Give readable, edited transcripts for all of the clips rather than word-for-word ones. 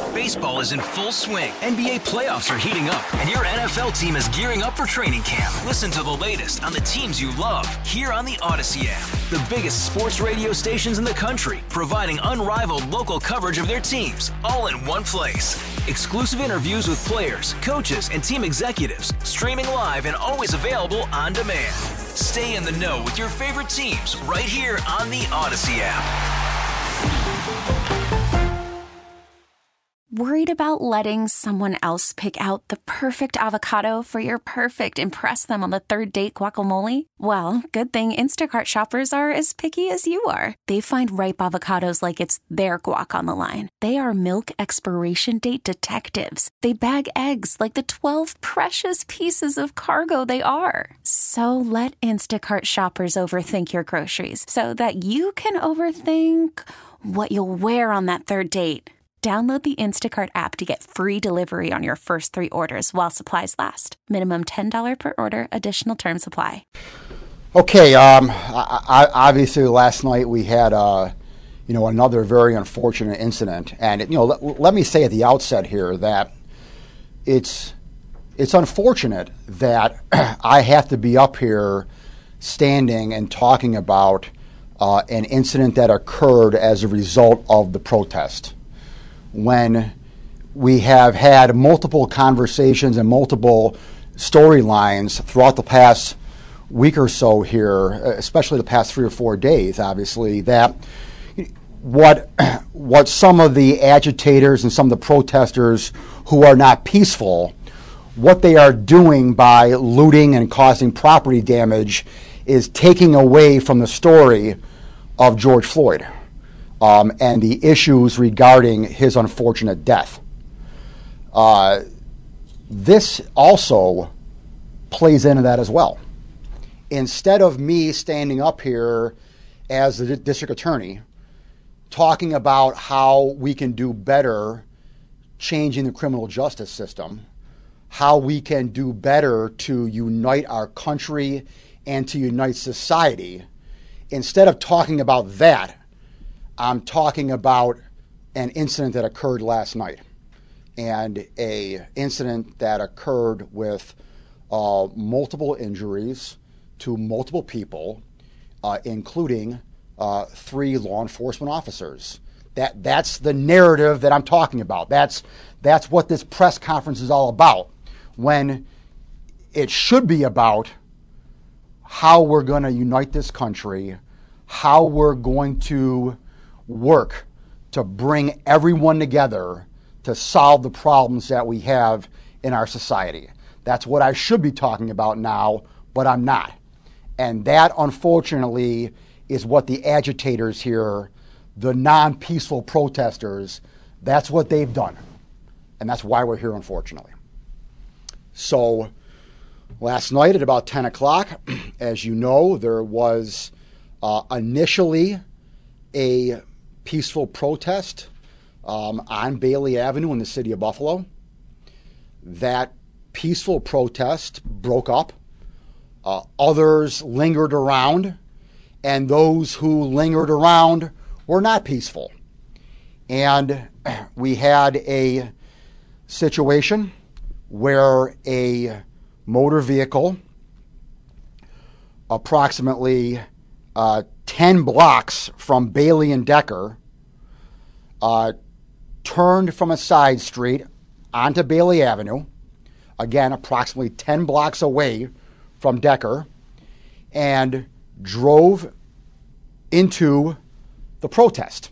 Baseball is in full swing. NBA playoffs are heating up, and your NFL team is gearing up for training camp. Listen to the latest on the teams you love here on the Odyssey app. The biggest sports radio stations in the country, providing unrivaled local coverage of their teams, all in one place. Exclusive interviews with players, coaches, and team executives, streaming live and always available on demand. Stay in the know with your favorite teams right here on the Odyssey app. Worried about letting someone else pick out the perfect avocado for your perfect impress them on the third date guacamole? Well, good thing Instacart shoppers are as picky as you are. They find ripe avocados like it's their guac on the line. They are milk expiration date detectives. They bag eggs like the 12 precious pieces of cargo they are. So let Instacart shoppers overthink your groceries so that you can overthink what you'll wear on that third date. Download the Instacart app to get free delivery on your first 3 orders while supplies last. Minimum $10 per order. Additional terms apply. Okay. Obviously, last night we had another very unfortunate incident, and let me say at the outset here that it's unfortunate that I have to be up here standing and talking about an incident that occurred as a result of the protest, when we have had multiple conversations and multiple storylines throughout the past week or so here, especially the past 3 or 4 days, obviously, that what some of the agitators and some of the protesters who are not peaceful, what they are doing by looting and causing property damage is taking away from the story of George Floyd. And the issues regarding his unfortunate death. This also plays into that as well. Instead of me standing up here as the district attorney talking about how we can do better changing the criminal justice system, how we can do better to unite our country and to unite society, instead of talking about that, I'm talking about an incident that occurred last night, and a incident that occurred with multiple injuries to multiple people, including 3 law enforcement officers. That's the narrative that I'm talking about. That's what this press conference is all about, when it should be about how we're going to unite this country, how we're going to work to bring everyone together to solve the problems that we have in our society. That's what I should be talking about now, but I'm not. And that, unfortunately, is what the agitators here, the non-peaceful protesters, that's what they've done. And that's why we're here, unfortunately. So last night at about 10 o'clock, as you know, there was initially a peaceful protest on Bailey Avenue in the city of Buffalo. That peaceful protest broke up. Others lingered around, and those who lingered around were not peaceful. And we had a situation where a motor vehicle approximately 10 blocks from Bailey and Decker turned from a side street onto Bailey Avenue, again, approximately 10 blocks away from Decker, and drove into the protest.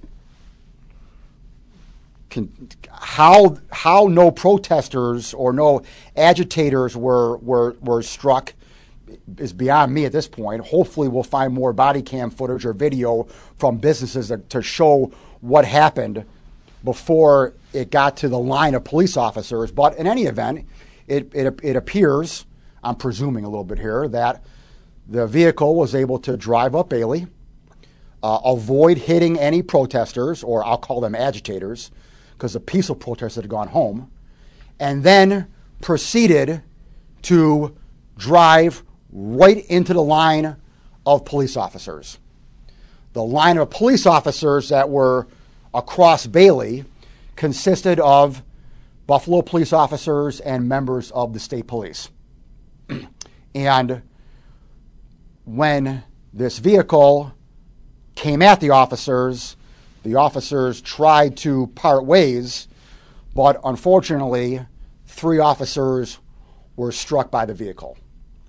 How no protesters or no agitators were struck is beyond me at this point. Hopefully we'll find more body cam footage or video from businesses to show what happened before it got to the line of police officers. But in any event, it appears, I'm presuming a little bit here, that the vehicle was able to drive up Bailey, avoid hitting any protesters, or I'll call them agitators, because the peaceful protesters had gone home, and then proceeded to drive right into the line of police officers. The line of police officers that were across Bailey consisted of Buffalo police officers and members of the state police. And when this vehicle came at the officers tried to part ways, but unfortunately, 3 officers were struck by the vehicle.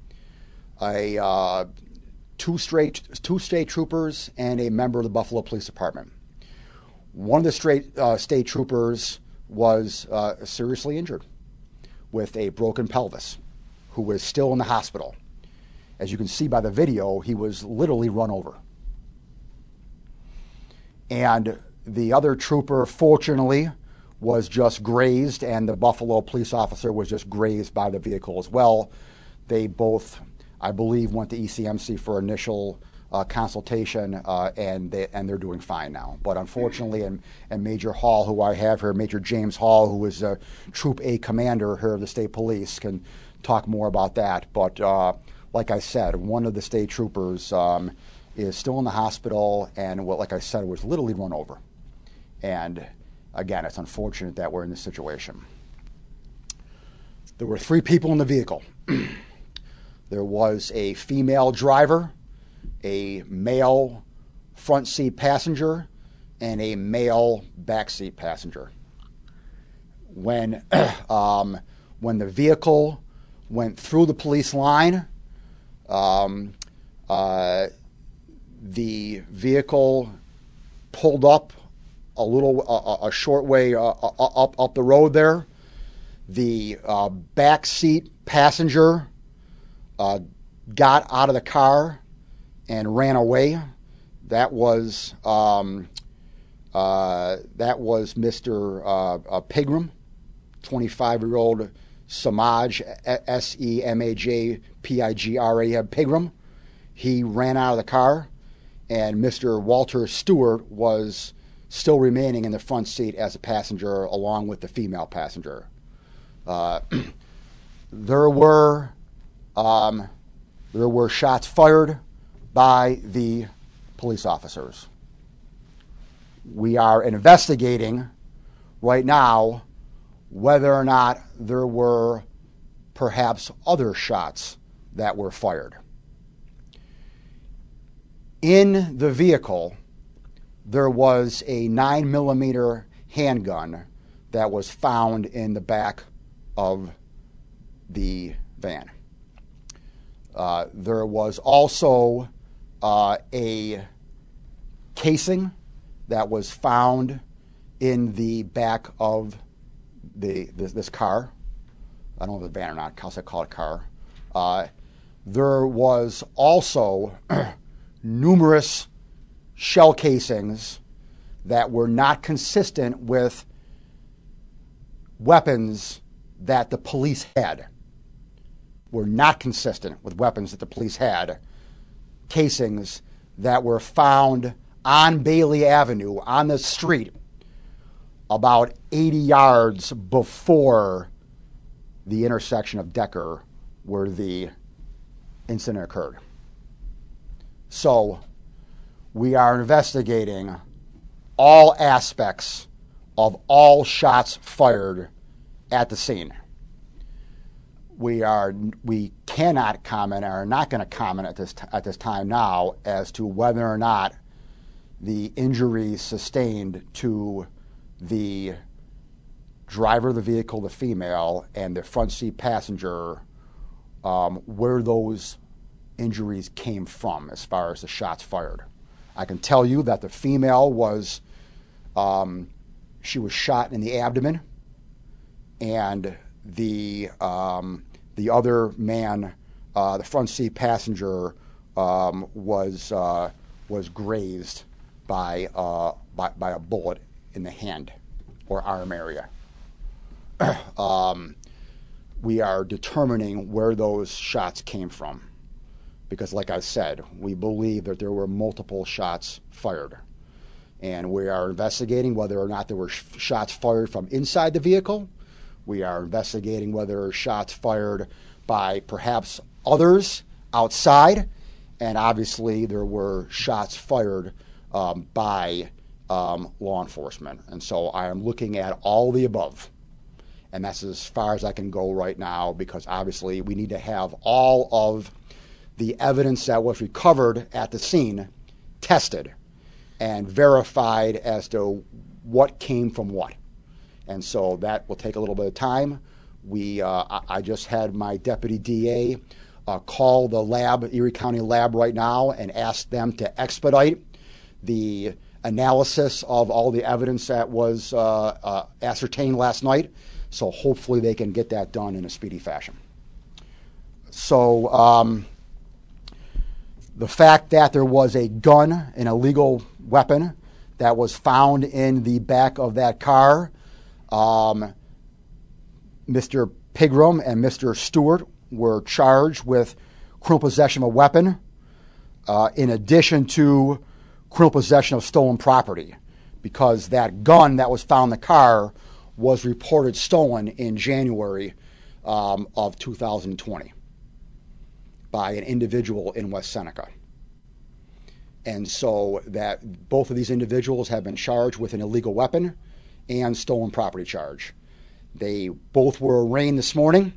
Two state troopers and a member of the Buffalo Police Department. One of the state troopers was seriously injured with a broken pelvis, who was still in the hospital. As you can see by the video, he was literally run over. And the other trooper, fortunately, was just grazed, and the Buffalo police officer was just grazed by the vehicle as well. They both, I believe, went to ECMC for initial consultation, and they're doing fine now. But unfortunately, and Major Hall, who I have here, Major James Hall, who is a Troop A commander here of the state police, can talk more about that. But like I said, one of the state troopers is still in the hospital, and like I said, was literally run over. And again, it's unfortunate that we're in this situation. There were 3 people in the vehicle. There was a female driver, a male front seat passenger, and a male back seat passenger. When the vehicle went through the police line, the vehicle pulled up a short way up the road there. The back seat passenger got out of the car and ran away. That was Mr. Pigram, 25-year-old Semaj, Semajpigra, Pigram. He ran out of the car, and Mr. Walter Stewart was still remaining in the front seat as a passenger, along with the female passenger. There were shots fired by the police officers. We are investigating right now whether or not there were perhaps other shots that were fired. In the vehicle, there was a 9mm handgun that was found in the back of the van. There was also a casing that was found in the back of this car. I don't know if it's a van or not. I'll call it a car. There was also numerous shell casings that were not consistent with weapons that the police had. Were not consistent with weapons that the police had. Casings that were found on Bailey Avenue, on the street, about 80 yards before the intersection of Decker, where the incident occurred. So we are investigating all aspects of all shots fired at the scene. We cannot comment, or are not going to comment at this time now, as to whether or not the injuries sustained to the driver of the vehicle, the female, and the front seat passenger, where those injuries came from as far as the shots fired. I can tell you that the female was, she was shot in the abdomen, and the other man, the front seat passenger, was grazed by a bullet in the hand or arm area. We are determining where those shots came from, because, like I said, we believe that there were multiple shots fired, and we are investigating whether or not there were shots fired from inside the vehicle. We are investigating whether shots fired by perhaps others outside, and obviously there were shots fired by law enforcement. And so I am looking at all the above. And that's as far as I can go right now, because obviously we need to have all of the evidence that was recovered at the scene tested and verified as to what came from what. And so that will take a little bit of time. I just had my deputy DA call the lab, Erie County lab right now, and ask them to expedite the analysis of all the evidence that was ascertained last night. So hopefully they can get that done in a speedy fashion. So the fact that there was a gun, an illegal weapon, that was found in the back of that car, Mr. Pigram and Mr. Stewart were charged with criminal possession of a weapon, in addition to criminal possession of stolen property, because that gun that was found in the car was reported stolen in January of 2020 by an individual in West Seneca. And so that both of these individuals have been charged with an illegal weapon and stolen property charge. They both were arraigned this morning.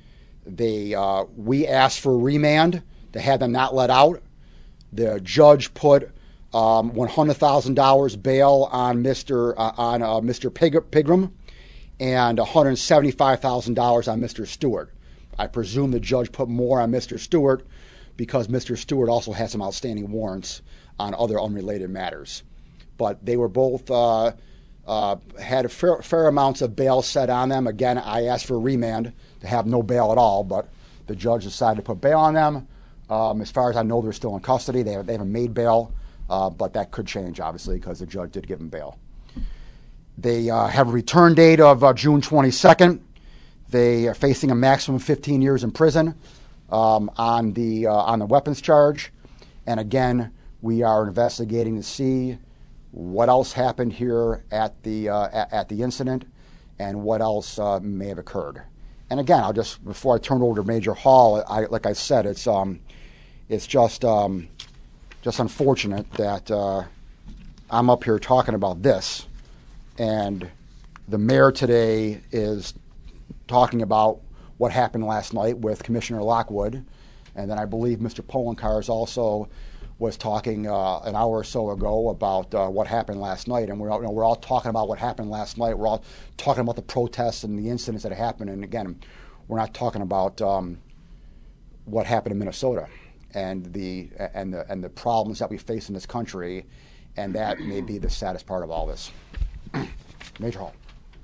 We asked for remand to have them not let out. The judge put $100,000 bail on Mr. Pigram and $175,000 on Mr. Stewart. I presume the judge put more on Mr. Stewart because Mr. Stewart also had some outstanding warrants on other unrelated matters. But they were both had a fair amounts of bail set on them. Again, I asked for remand to have no bail at all, but the judge decided to put bail on them. As far as I know, they're still in custody. They haven't made bail, but that could change, obviously, because the judge did give them bail. They have a return date of June 22nd. They are facing a maximum of 15 years in prison on the weapons charge. And again, we are investigating to see what else happened here at the incident and what else may have occurred. And again, before I turn it over to Major Hall, like I said, it's just unfortunate that I'm up here talking about this, and the mayor today is talking about what happened last night with Commissioner Lockwood, and then I believe Mr. Poloncarz also was talking an hour or so ago about what happened last night, and we're all talking about what happened last night. We're all talking about the protests and the incidents that happened, and again, we're not talking about what happened in Minnesota and the problems that we face in this country, and that may be the saddest part of all this. Major Hall.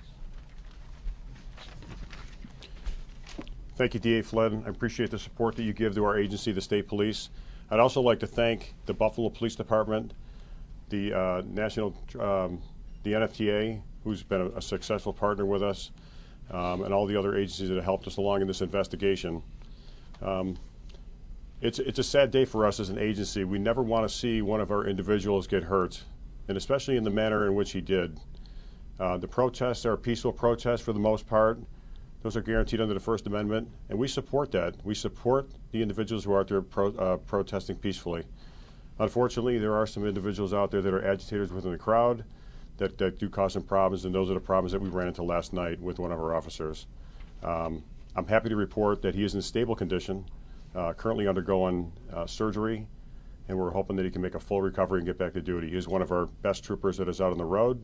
Thank you, DA Flynn. I appreciate the support that you give to our agency, the State Police. I'd also like to thank the Buffalo Police Department, the NFTA, who's been a successful partner with us, and all the other agencies that have helped us along in this investigation. It's a sad day for us as an agency. We never want to see one of our individuals get hurt, and especially in the manner in which he did. The protests are peaceful protests for the most part. Those are guaranteed under the First Amendment, and we support that. We support the individuals who are out there protesting peacefully. Unfortunately, there are some individuals out there that are agitators within the crowd that do cause some problems, and those are the problems that we ran into last night with one of our officers. I'm happy to report that he is in stable condition, currently undergoing surgery, and we're hoping that he can make a full recovery and get back to duty. He is one of our best troopers that is out on the road.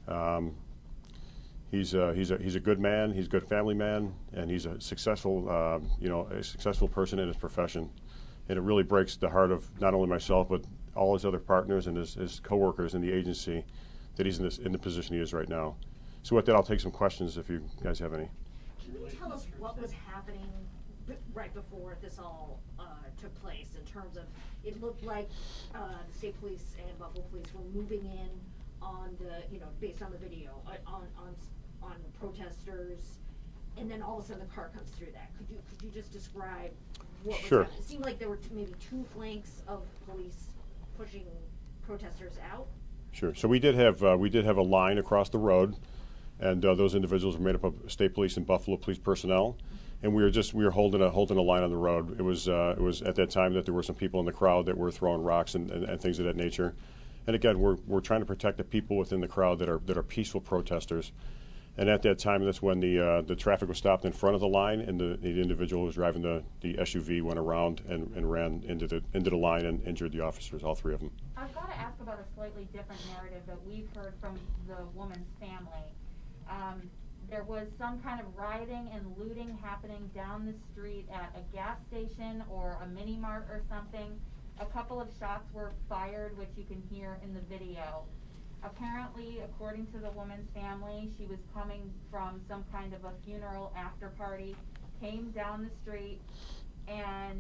He's a good man. He's a good family man, and he's a successful a successful person in his profession. And it really breaks the heart of not only myself but all his other partners and his coworkers in the agency that he's in the position he is right now. So with that, I'll take some questions if you guys have any. Can you tell us what was happening right before this all took place? In terms of, it looked like the state police and Buffalo police were moving in on the, based on the video, on protesters, and then all of a sudden the car comes through that. Could you just describe what was happening? It seemed like there were maybe two flanks of police pushing protesters out. Sure. So we did have a line across the road, and those individuals were made up of state police and Buffalo police personnel, and we were holding a line on the road. It was at that time that there were some people in the crowd that were throwing rocks and things of that nature. And again, we're trying to protect the people within the crowd that are peaceful protesters. And at that time, that's when the traffic was stopped in front of the line, and the individual who was driving the SUV went around and ran into the line and injured the officers, all three of them. I've got to ask about a slightly different narrative that we've heard from the woman's family. There was some kind of rioting and looting happening down the street at a gas station or a mini mart or something. A couple of shots were fired, which you can hear in the video. Apparently, according to the woman's family, she was coming from some kind of a funeral after party, came down the street, and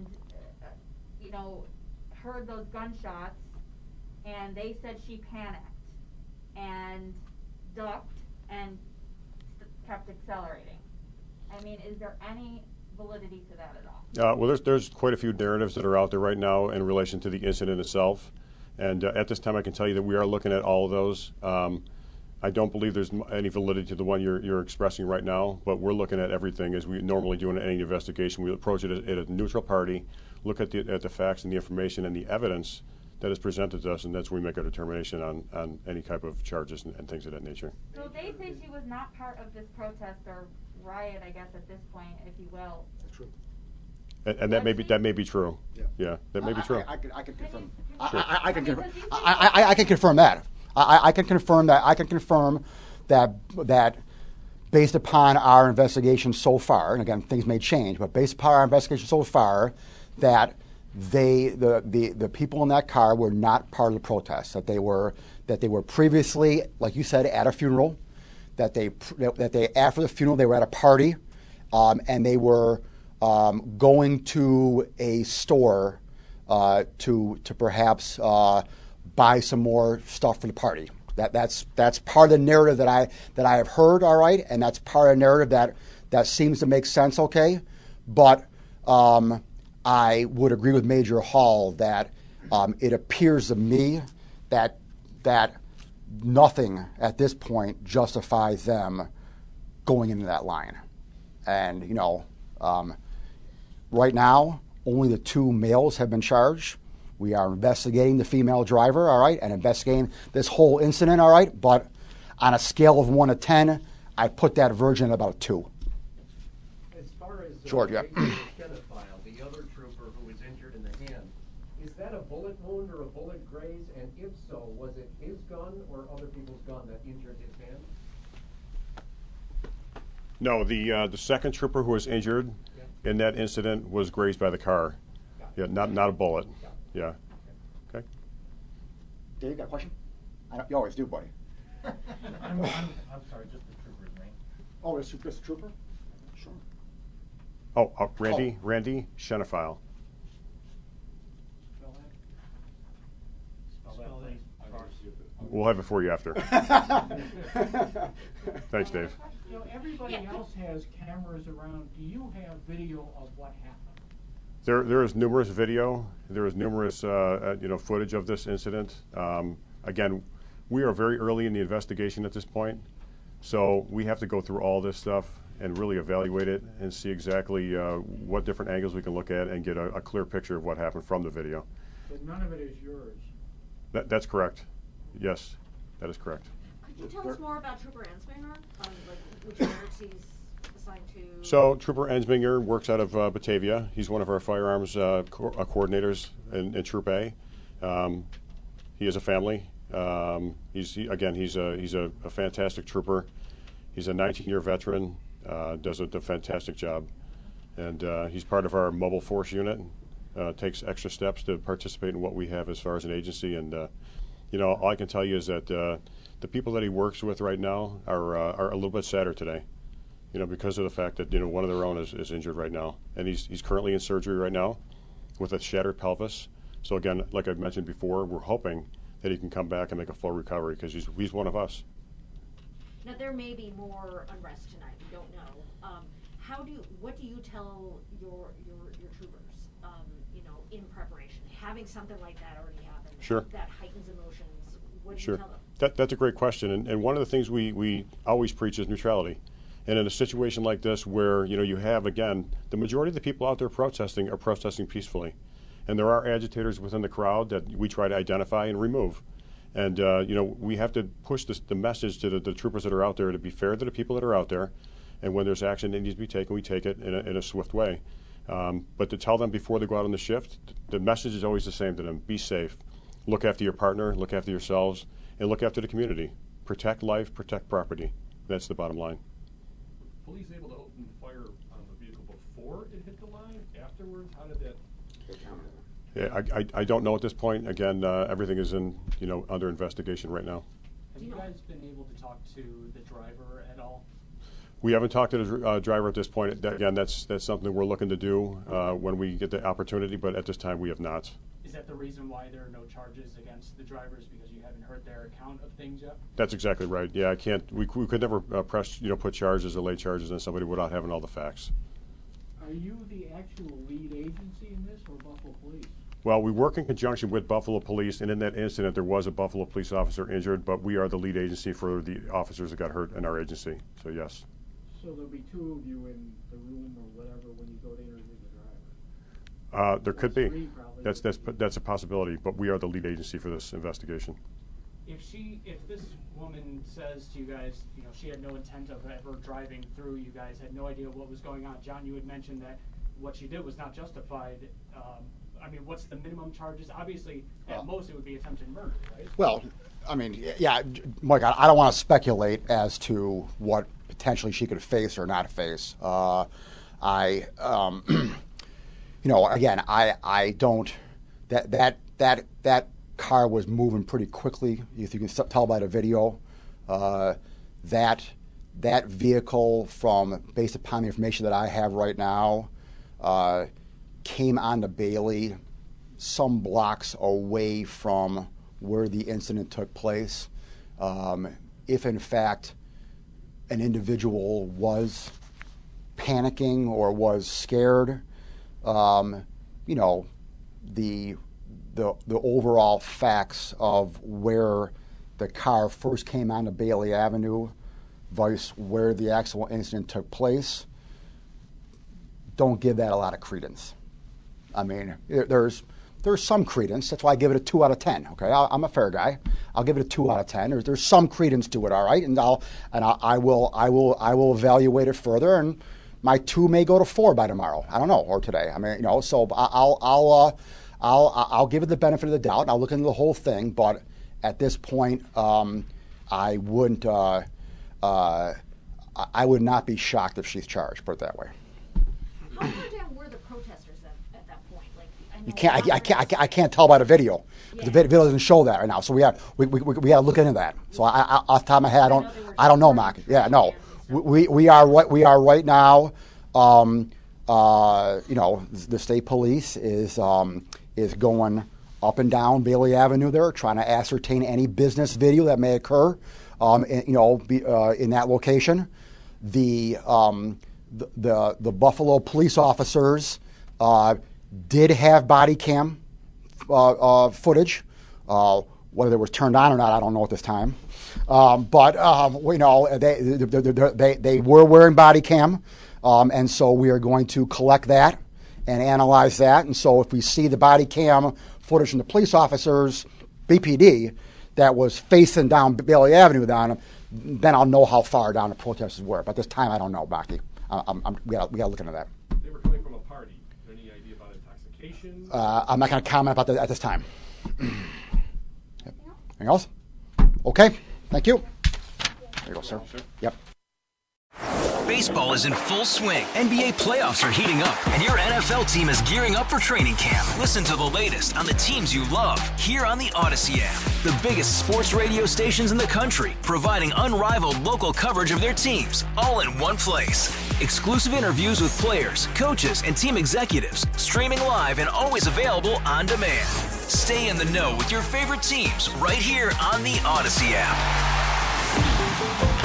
heard those gunshots, and they said she panicked and ducked and kept accelerating. I mean, is there any validity to that at all? Well, there's quite a few narratives that are out there right now in relation to the incident itself. And at this time, I can tell you that we are looking at all of those. I don't believe there's any validity to the one you're expressing right now, but we're looking at everything as we normally do in any investigation. We approach it at a neutral party, look at the facts and the information and the evidence that is presented to us, and that's where we make a determination on any type of charges and things of that nature. So they say she was not part of this protest or riot, I guess, at this point, if you will. That's true. And that may be true. Yeah, that may be true. I can confirm. Sure. I can confirm that. I can confirm that based upon our investigation so far, and again things may change, but based upon our investigation so far, that the people in that car were not part of the protest. That they were previously, like you said, at a funeral. That they after the funeral they were at a party, and they were going to a store to perhaps buy some more stuff for the party. That's part of the narrative that I have heard. All right, and that's part of the narrative that seems to make sense. Okay, but I would agree with Major Hall that it appears to me that nothing at this point justifies them going into that line, and right now, only the two males have been charged. We are investigating the female driver, all right, and investigating this whole incident, all right. But on a scale of 1 to 10, I put that version at about 2. As far as George, yeah. the other trooper who was injured in the hand, is that a bullet wound or a bullet graze? And if so, was it his gun or other people's gun that injured his hand? No, the second trooper who was injured in that incident was grazed by the car. Yeah, not a bullet. Yeah. Okay. Dave, you got a question? You always do, buddy. I'm sorry, just the trooper's name. Oh, it's just a trooper? Sure. Oh, Randy Shenifile. We'll have it for you after. Thanks, Dave. Everybody else has cameras around. Do you have video of what happened? There is numerous video. There is numerous footage of this incident. Again, we are very early in the investigation at this point, so we have to go through all this stuff and really evaluate it and see exactly what different angles we can look at and get a clear picture of what happened from the video. But none of it is yours. That's correct. Yes, that is correct. Could you tell us more about Trooper Ensminger? Which barracks he's assigned to? So Trooper Ensminger works out of Batavia. He's one of our firearms coordinators in Troop A. He has a family. He's a fantastic trooper. He's a 19-year veteran. Does a fantastic job, and he's part of our mobile force unit. Takes extra steps to participate in what we have as far as an agency. And all I can tell you is that the people that he works with right now are a little bit sadder today, because of the fact that one of their own is injured right now, and he's currently in surgery right now with a shattered pelvis. So again, like I mentioned before, we're hoping that he can come back and make a full recovery because he's one of us. Now there may be more unrest tonight. We don't know. What do you tell your troopers? In preparation, having something like that already happen. Sure. That heightens emotions. What do Sure. you tell them? That's a great question, and one of the things we always preach is neutrality. And in a situation like this where you have, again, the majority of the people out there protesting are protesting peacefully. And there are agitators within the crowd that we try to identify and remove. And, we have to push the message to the troopers that are out there to be fair to the people that are out there. And when there's action that needs to be taken, we take it in a swift way. But to tell them before they go out on the shift, the message is always the same to them. Be safe. Look after your partner, look after yourselves, and look after the community. Protect life, protect property. That's the bottom line. Were police able to open fire on the vehicle before it hit the line? Afterwards? How did that? Yeah, I don't know at this point. Again, everything is under investigation right now. Have you guys been able to talk to the driver at all? We haven't talked to the driver at this point. Again, that's something we're looking to do when we get the opportunity, but at this time we have not. Is that the reason why there are no charges against the drivers, because you haven't heard their account of things yet? That's exactly right. Yeah, I can't. We could never put charges or lay charges on somebody without having all the facts. Are you the actual lead agency in this, or Buffalo Police? Well, we work in conjunction with Buffalo Police, and in that incident there was a Buffalo police officer injured, but we are the lead agency for the officers that got hurt in our agency. So yes. So there'll be two of you in the room or whatever when you go to interview the driver? There could be. That's a possibility, but we are the lead agency for this investigation. If this woman says to you guys, she had no intent of ever driving through, you guys had no idea what was going on. John, you had mentioned that what she did was not justified. What's the minimum charges? Obviously, at most it would be attempted murder, right? Well, yeah, Mike, I don't want to speculate as to what potentially she could face or not face. Again, I don't. That car was moving pretty quickly. If you can tell by the video, that vehicle, based upon the information that I have right now, came onto Bailey some blocks away from where the incident took place. If in fact an individual was panicking or was scared, the overall facts of where the car first came onto Bailey Avenue versus where the actual incident took place don't give that a lot of credence. There's some credence. That's why I give it a 2 out of 10. Okay, I'm a fair guy. I'll give it a 2 out of 10. There's some credence to it. All right, and I will evaluate it further, and my 2 may go to 4 by tomorrow. I don't know, or today. So I'll give it the benefit of the doubt, and I'll look into the whole thing. But at this point, I wouldn't. I would not be shocked if she's charged. Put it that way. How far down were the protesters at that point? I can't tell by the video. Yeah. The video doesn't show that right now, so we got to look into that. So I off the top of my head, I don't know, Mark. Yeah, no, we are right now. The state police is going up and down Bailey Avenue there, trying to ascertain any business video that may occur, in that location. The Buffalo police officers did have body cam footage. Whether it was turned on or not, I don't know at this time. But they were wearing body cam, and so we are going to collect that and analyze that. And so if we see the body cam footage from the police officers, BPD, that was facing down Bailey Avenue then I'll know how far down the protesters were. But this time I don't know, Baki. We got to look into that. They were coming from a party. Is there any idea about intoxication? I'm not going to comment about that at this time. Anything else? Okay. Thank you. There you go, sir. Yep. Baseball is in full swing. NBA playoffs are heating up, and your NFL team is gearing up for training camp. Listen to the latest on the teams you love here on the Odyssey app. The biggest sports radio stations in the country, providing unrivaled local coverage of their teams, all in one place. Exclusive interviews with players, coaches, and team executives, streaming live and always available on demand. Stay in the know with your favorite teams right here on the Odyssey app.